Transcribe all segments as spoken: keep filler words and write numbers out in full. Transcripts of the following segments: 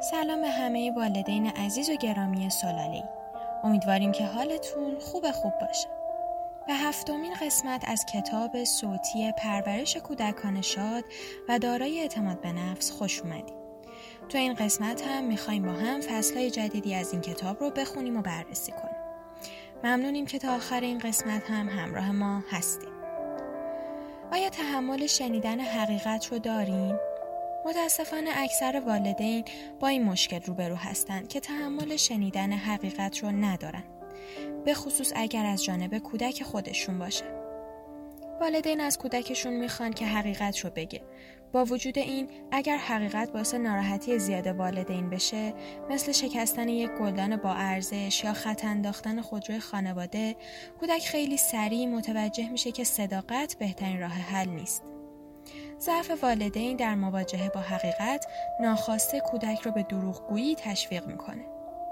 سلام به همه والدین عزیز و گرامی سلاله‌ای. امیدواریم که حالتون خوب خوب باشه. به هفتمین قسمت از کتاب صوتی پرورش کودکان شاد و دارای اعتماد به نفس خوش اومدید. تو این قسمت هم میخوایم با هم فصلهای جدیدی از این کتاب رو بخونیم و بررسی کنیم. ممنونیم که تا آخر این قسمت هم همراه ما هستیم. آیا تحمل شنیدن حقیقت رو داریم؟ متاسفانه اکثر والدین با این مشکل روبرو هستند که تحمل شنیدن حقیقت رو ندارن، به خصوص اگر از جانب کودک خودشون باشه. والدین از کودکشون میخوان که حقیقت رو بگه. با وجود این، اگر حقیقت باعث ناراحتی زیاد والدین بشه، مثل شکستن یک گلدان با ارزش یا خط انداختن خودروی خانواده، کودک خیلی سریع متوجه میشه که صداقت بهترین راه حل نیست. ضعف والدین در مواجهه با حقیقت ناخواسته کودک رو به دروغگویی تشویق میکنه.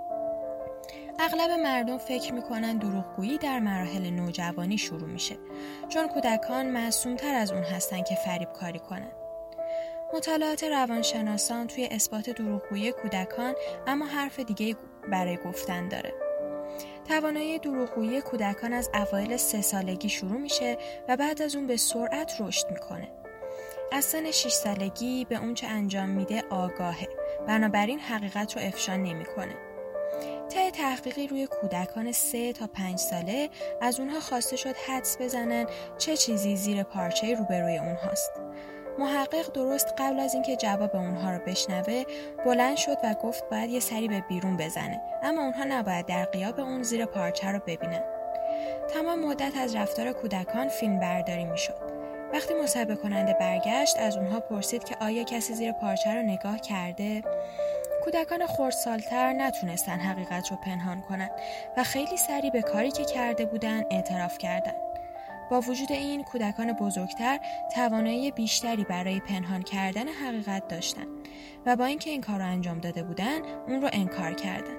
اغلب مردم فکر میکنن دروغگویی در مراحل نوجوانی شروع میشه، چون کودکان معصومتر از اون هستن که فریب کاری کنن. مطالعات روانشناسان توی اثبات دروغگویی کودکان اما حرف دیگه برای گفتن داره. توانایی دروغگویی کودکان از اوایل سه سالگی شروع میشه و بعد از اون به سرعت رشد میکنه. از سن شش سالگی به اون چه انجام میده آگاهه، بنابراین حقیقت رو افشا نمیکنه. طی تحقیقی روی کودکان سه تا پنج ساله از اونها خواسته شد حدس بزنن چه چیزی زیر پارچه روبروی اونهاست. محقق درست قبل از اینکه جواب اونها رو بشنوه بلند شد و گفت باید یه سری به بیرون بزنه، اما اونها نباید در غیاب اون زیر پارچه رو ببینن. تمام مدت از رفتار کودکان فیلم برداری میشد. وقتی مصاحبه کننده برگشت از اونها پرسید که آیا کسی زیر پارچه رو نگاه کرده؟ کودکان خردسال‌تر نتونستن حقیقت رو پنهان کنن و خیلی سریع به کاری که کرده بودن اعتراف کردن. با وجود این، کودکان بزرگتر توانایی بیشتری برای پنهان کردن حقیقت داشتن و با اینکه این کار رو انجام داده بودن، اون رو انکار کردن.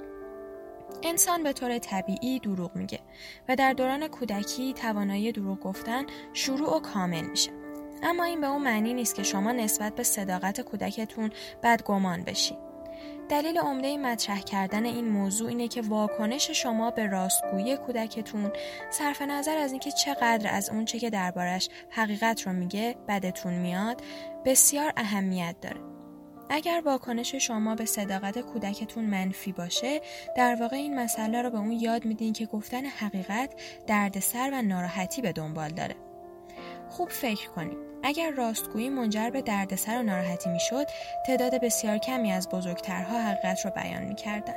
انسان به طور طبیعی دروغ میگه و در دوران کودکی توانایی دروغ گفتن شروع و کامل میشه. اما این به اون معنی نیست که شما نسبت به صداقت کودکتون بدگمان بشید. دلیل عمده مطرح کردن این موضوع اینه که واکنش شما به راستگویی کودکتون صرف نظر از اینکه چقدر از اون چه که دربارش حقیقت رو میگه بدتون میاد بسیار اهمیت داره. اگر واکنش شما به صداقت کودکتون منفی باشه، در واقع این مسئله رو به اون یاد میدین که گفتن حقیقت دردسر و ناراحتی به دنبال داره. خوب فکر کنید. اگر راستگویی منجر به دردسر و ناراحتی میشد، تعداد بسیار کمی از بزرگترها حقیقت رو بیان میکردن.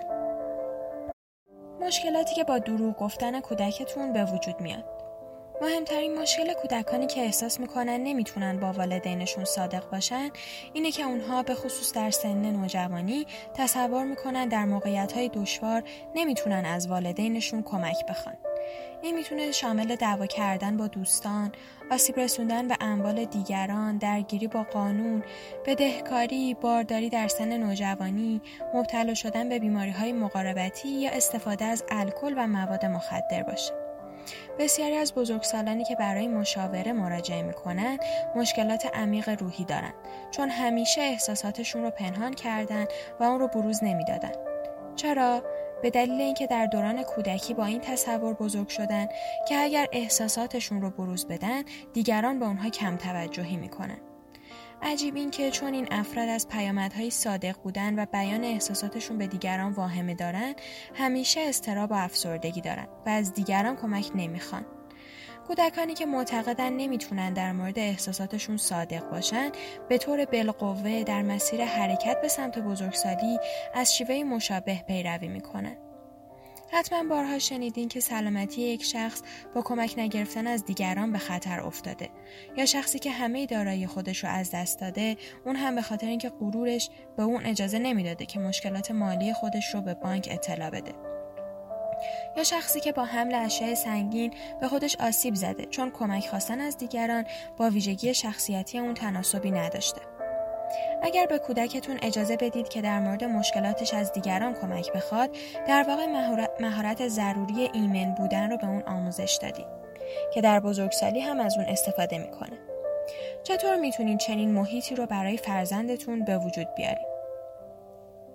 مشکلاتی که با دروغ گفتن کودکتون به وجود میاد. مهمترین مشکل کودکانی که احساس میکنن نمیتونن با والدینشون صادق باشن اینه که اونها به خصوص در سن نوجوانی تصور میکنن در موقعیت‌های دشوار نمیتونن از والدینشون کمک بخوان. این میتونه شامل دعوا کردن با دوستان، آسیب رسوندن به اموال دیگران، درگیری با قانون، بدهکاری، بارداری در سن نوجوانی، مبتلا شدن به بیماری‌های مقاربتی یا استفاده از الکل و مواد مخدر باشه. بسیاری از بزرگسالانی که برای مشاوره مراجعه میکنن مشکلات عمیق روحی دارن، چون همیشه احساساتشون رو پنهان کردن و اون رو بروز نمیدادن. چرا؟ به دلیل اینکه در دوران کودکی با این تصور بزرگ شدن که اگر احساساتشون رو بروز بدن دیگران به اونها کم توجهی میکنن. عجیب این که چون این افراد از پیامدهای صادق بودن و بیان احساساتشون به دیگران واهمه دارن، همیشه اضطراب و افسردگی دارن و از دیگران کمک نمیخوان. کودکانی که معتقدن نمیتونن در مورد احساساتشون صادق باشن، به طور بالقوه در مسیر حرکت به سمت بزرگسالی از شیوه مشابه پیروی میکنن. حتما بارها شنیدین که سلامتی یک شخص با کمک نگرفتن از دیگران به خطر افتاده، یا شخصی که همه دارایی خودش رو از دست داده، اون هم به خاطر اینکه غرورش به اون اجازه نمیداده که مشکلات مالی خودش رو به بانک اطلاع بده. یا شخصی که با حمل اشیاء سنگین به خودش آسیب زده، چون کمک خواستن از دیگران با ویژگی شخصیتی اون تناسبی نداشته. اگر به کودکتون اجازه بدید که در مورد مشکلاتش از دیگران کمک بخواد، در واقع مهارت ضروری ایمن بودن رو به اون آموزش دادید که در بزرگسالی هم از اون استفاده میکنه. چطور میتونید چنین محیطی رو برای فرزندتون به وجود بیارید؟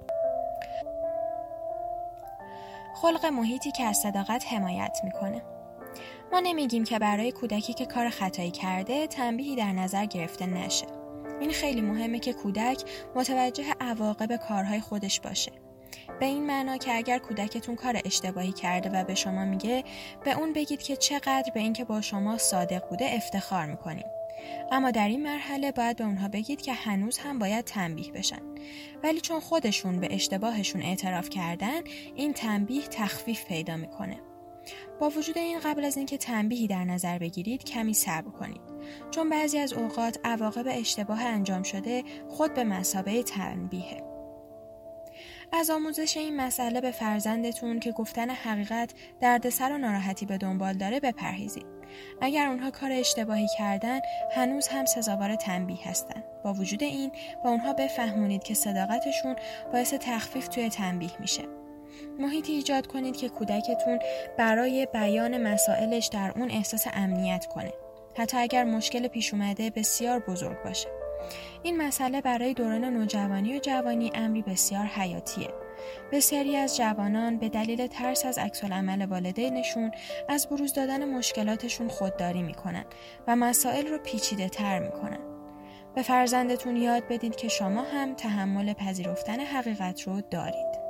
خلق محیطی که از صداقت حمایت میکنه. ما نمیگیم که برای کودکی که کار خطایی کرده تنبیهی در نظر گرفته نشه. این خیلی مهمه که کودک متوجه عواقب کارهای خودش باشه. به این معنا که اگر کودکتون کار اشتباهی کرده و به شما میگه، به اون بگید که چقدر به این که با شما صادق بوده افتخار میکنیم. اما در این مرحله باید به اونها بگید که هنوز هم باید تنبیه بشن. ولی چون خودشون به اشتباهشون اعتراف کردن، این تنبیه تخفیف پیدا میکنه. با وجود این قبل از اینکه تنبیهی در نظر بگیرید کمی صبر کنید، چون بعضی از اوقات عواقب اشتباه انجام شده خود به مثابه تنبیهه. از آموزش این مسئله به فرزندتون که گفتن حقیقت دردسر و ناراحتی به دنبال داره بپرهیزید. اگر اونها کار اشتباهی کردن هنوز هم سزاوار تنبیه هستن. با وجود این با اونها بفهمونید که صداقتشون باعث تخفیف توی تنبیه میشه. محیطی ایجاد کنید که کودکتون برای بیان مسائلش در اون احساس امنیت کنه، حتی اگر مشکل پیش اومده بسیار بزرگ باشه. این مسئله برای دوران نوجوانی و جوانی امری بسیار حیاتیه. بسیاری از جوانان به دلیل ترس از عکس‌العمل والدینشون از بروز دادن مشکلاتشون خودداری میکنن و مسائل رو پیچیده تر میکنن. به فرزندتون یاد بدید که شما هم تحمل پذیرفتن حقیقت رو دارید.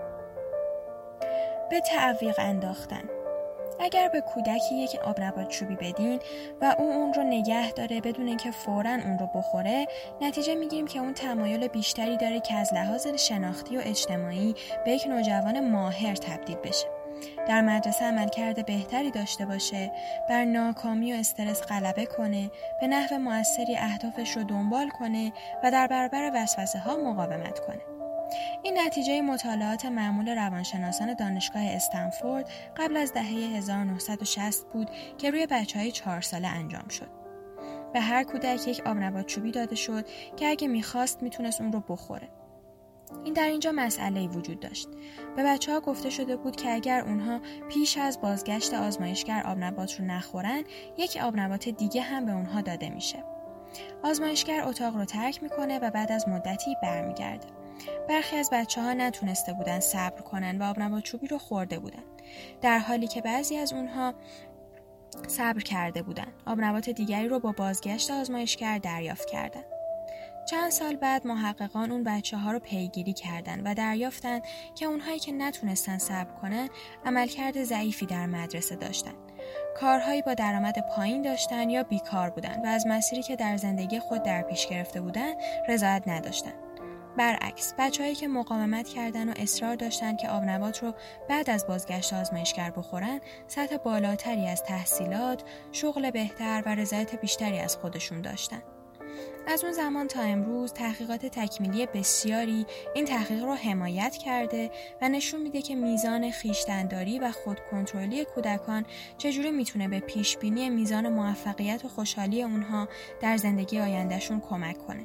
به تعویق انداختن. اگر به کودکی یک آبنبات چوبی بدین و او اون رو نگه داره بدون اینکه فوراً اون رو بخوره، نتیجه میگیریم که اون تمایل بیشتری داره که از لحاظ شناختی و اجتماعی به یک نوجوان ماهر تبدیل بشه. در مدرسه عملکرد بهتری داشته باشه، بر ناکامی و استرس غلبه کنه، به نحو مؤثری اهدافش رو دنبال کنه و در برابر وسوسه ها مقاومت کنه. این نتیجه مطالعات معمول روانشناسان دانشگاه استنفورد قبل از دهه هزار و نهصد و شصت بود که روی بچه‌های چهار ساله انجام شد. به هر کودک یک آبنبات چوبی داده شد که اگه میخواست میتونست اون رو بخوره. این در اینجا مسئله‌ای وجود داشت. به بچه‌ها گفته شده بود که اگر اونها پیش از بازگشت آزمایشگر آبنبات رو نخورن، یک آبنبات دیگه هم به اونها داده میشه. آزمایشگر اتاق رو ترک میکنه و بعد از مدتی برمیگرده. برخی از بچه‌ها نتونسته بودن صبر کنن و آبنبات چوبی رو خورده بودن، در حالی که بعضی از اونها صبر کرده بودن. آبنبات دیگری رو با بازگشت آزمایشگر دریافت کردن. چند سال بعد محققان اون بچه‌ها رو پیگیری کردن و دریافتن که اونهایی که نتونستن صبر کنن عملکرد ضعیفی در مدرسه داشتن. کارهایی با درآمد پایین داشتن یا بیکار بودن و از مسیری که در زندگی خود در پیش گرفته بودن رضایت نداشتن. برعکس، بچه‌هایی که مقاومت کردن و اصرار داشتن که آبنبات رو بعد از بازگشت آزمایشگر بخورن، سطح بالاتری از تحصیلات، شغل بهتر و رضایت بیشتری از خودشون داشتن. از اون زمان تا امروز تحقیقات تکمیلی بسیاری این تحقیق رو حمایت کرده و نشون میده که میزان خویشتن‌داری و خودکنترلی کودکان چجوری میتونه به پیشبینی میزان موفقیت و خوشحالی اونها در زندگی آیندهشون کمک کنه.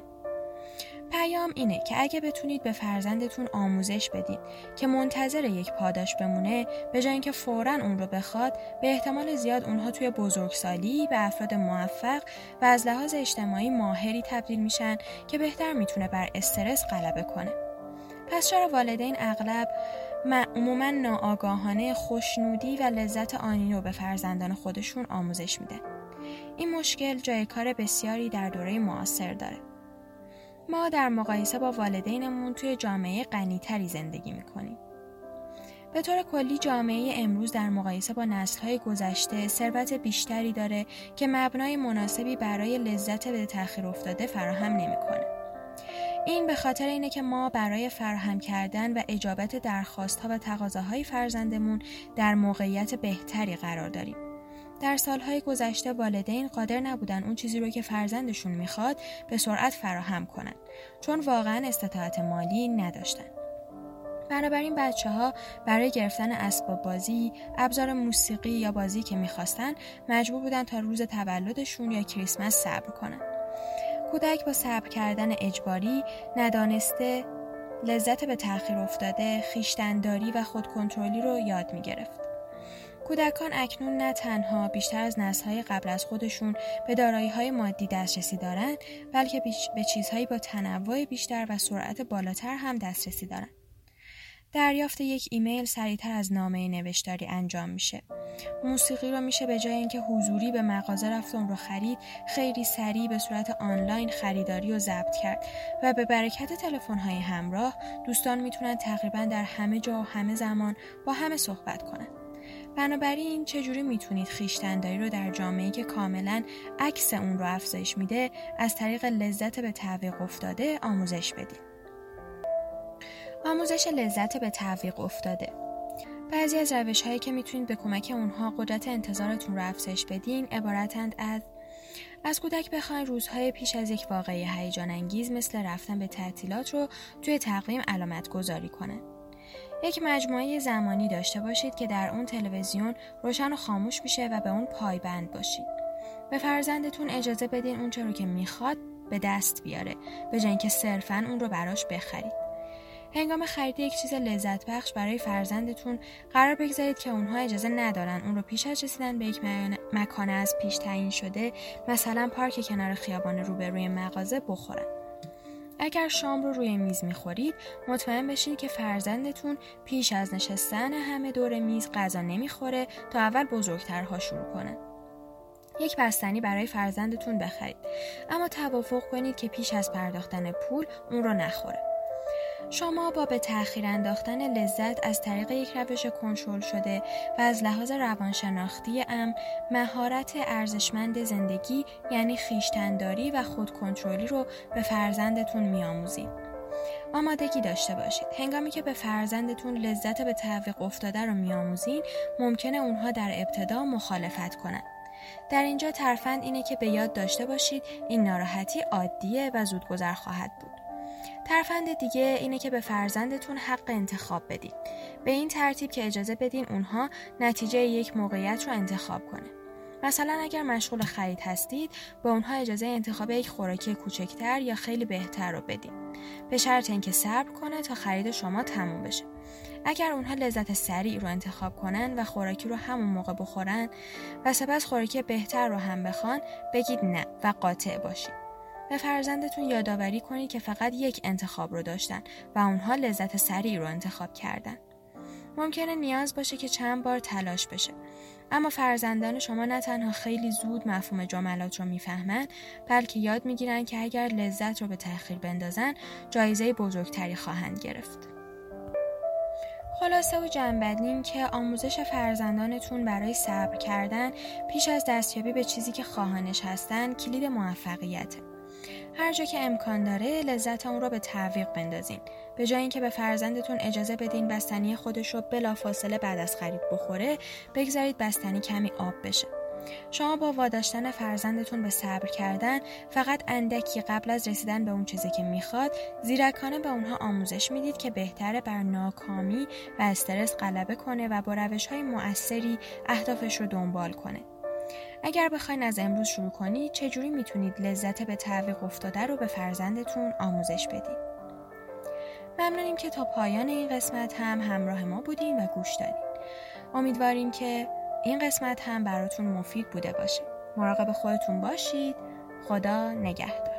پیام اینه که اگه بتونید به فرزندتون آموزش بدید که منتظر یک پاداش بمونه به جای اینکه فوراً اون رو بخواد، به احتمال زیاد اونها توی بزرگسالی به افراد موفق و از لحاظ اجتماعی ماهری تبدیل میشن که بهتر میتونه بر استرس غلبه کنه. پس چرا والدین اغلب عموماً ناآگاهانه خوشنودی و لذت آنی رو به فرزندان خودشون آموزش میدن؟ این مشکل جای کار بسیاری در دوره معاصر داره. ما در مقایسه با والدینمون توی جامعه غنی‌تری زندگی می‌کنیم. به طور کلی جامعه امروز در مقایسه با نسل‌های گذشته ثروت بیشتری داره که مبنای مناسبی برای لذت به تأخیر افتاده فراهم نمی‌کنه. این به خاطر اینه که ما برای فراهم کردن و اجابت درخواست‌ها و تقاضاهای فرزندمون در موقعیت بهتری قرار داریم. در سالهای گذشته والدین قادر نبودن اون چیزی رو که فرزندشون میخواد به سرعت فراهم کنن، چون واقعا استطاعت مالی نداشتن. بنابراین بچه‌ها برای گرفتن اسباب بازی، ابزار موسیقی یا بازی که میخواستن مجبور بودن تا روز تولدشون یا کریسمس صبر کنن. کودک با صبر کردن اجباری، ندانسته، لذت به تأخیر افتاده، خویشتن‌داری و خودکنترلی رو یاد میگرفت. کودکان اکنون نه تنها بیشتر از نسل‌های قبل از خودشون به دارایی‌های مادی دسترسی دارند، بلکه به چیزهایی با تنوع بیشتر و سرعت بالاتر هم دسترسی دارند. دریافت یک ایمیل سریعتر از نامه نوشتاری انجام میشه. موسیقی رو میشه به جای اینکه حضوری به مغازه رفت اون رو خرید، خیلی سریع به صورت آنلاین خریداری رو ضبط کرد و به برکت تلفن‌های همراه دوستان میتونن تقریباً در همه جا و همه زمان با همه صحبت کنن. بنابراین چجوری میتونید خویشتن‌داری رو در جامعه‌ای که کاملاً عکس اون رو افزایش میده از طریق لذت به تعویق افتاده آموزش بدید؟ آموزش لذت به تعویق افتاده. بعضی از روش‌هایی که میتونید به کمک اونها قدرت انتظارتون رو افزایش بدین عبارتند از از کودک بخواین روزهای پیش از یک واقعه هیجان انگیز مثل رفتن به تعطیلات رو توی تقویم علامت گذاری کنه. یک مجموعه زمانی داشته باشید که در اون تلویزیون روشن و خاموش میشه و به اون پایبند باشید. به فرزندتون اجازه بدین اون چه رو که میخواد به دست بیاره به جای اینکه صرفاً اون رو براش بخرید. هنگام خرید یک چیز لذت بخش برای فرزندتون قرار بگذارید که اونها اجازه ندارن اون رو پیش از رسیدن به یک مکان از پیش تعیین شده، مثلا پارک کنار خیابان روبروی مغازه، بخورن. اگر شام رو روی میز میخورید مطمئن بشید که فرزندتون پیش از نشستن همه دور میز غذا نمیخوره تا اول بزرگترها شروع کنن. یک بستنی برای فرزندتون بخرید، اما توافق کنید که پیش از پرداختن پول اون رو نخوره. شما با به تأخیر انداختن لذت از طریق یک روش کنترل شده و از لحاظ روانشناختی ام مهارت ارزشمند زندگی یعنی خویشتن‌داری و خودکنترلی رو به فرزندتون می‌آموزید. آمادگی داشته باشید. هنگامی که به فرزندتون لذت به تعویق افتاده رو می‌آموزین، ممکنه اونها در ابتدا مخالفت کنن. در اینجا ترفند اینه که به یاد داشته باشید این ناراحتی عادیه و زودگذر خواهد بود. ترفند دیگه اینه که به فرزندتون حق انتخاب بدین. به این ترتیب که اجازه بدین اونها نتیجه یک موقعیت رو انتخاب کنه. مثلا اگر مشغول خرید هستید، به اونها اجازه انتخاب یک خوراکی کوچکتر یا خیلی بهتر رو بدین. به شرط اینکه صبر کنه تا خرید شما تموم بشه. اگر اونها لذت سریع رو انتخاب کنن و خوراکی رو همون موقع بخورن و سپس خوراکی بهتر رو هم بخوان، بگید نه و قاطع باشید. به فرزندتون یادآوری کنید که فقط یک انتخاب رو داشتن و اونها لذت سریع رو انتخاب کردن. ممکنه نیاز باشه که چند بار تلاش بشه، اما فرزندان شما نه تنها خیلی زود مفهوم جملات رو میفهمن، بلکه یاد میگیرن که اگر لذت رو به تأخیر بندازن، جایزه بزرگتری خواهند گرفت. خلاصه و جمع‌بندی این که آموزش فرزندانتون برای صبر کردن پیش از دستیابی به چیزی که خواهانش هستن کلید موفقیته. هر جا که امکان داره لذت اون رو به تعویق بندازین. به جای اینکه به فرزندتون اجازه بدین بستنی خودش رو بلافاصله بعد از خرید بخوره، بگذارید بستنی کمی آب بشه. شما با واداشتن فرزندتون به صبر کردن فقط اندکی قبل از رسیدن به اون چیزی که میخواد، زیرکانه به اونها آموزش میدید که بهتره بر ناکامی و استرس غلبه کنه و با روش‌های مؤثری اهدافش رو دنبال کنه. اگر بخواین از امروز شروع کنید، چجوری میتونید لذت به تعویق افتاده رو به فرزندتون آموزش بدید؟ ممنونیم که تا پایان این قسمت هم همراه ما بودین و گوش دادین. امیدواریم که این قسمت هم براتون مفید بوده باشه. مراقب خودتون باشید. خدا نگهدار.